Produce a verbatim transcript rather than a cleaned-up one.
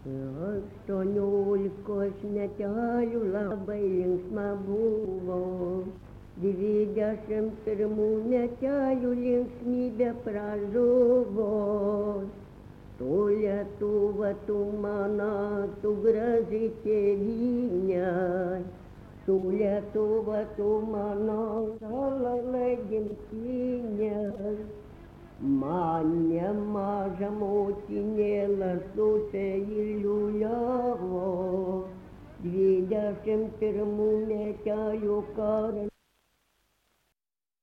Aštuoniolikos metelių labai linksma buvo, dvidešimt pirmų metelių linksmybė pražuvo. Tu Lietuva, tu mana, tu graži tėvynė, tu Lietuva, tu mano šalalai gimtinė. Man nemaža motinėlą susė įliuliavo, dvidešimt pirmų metelių karą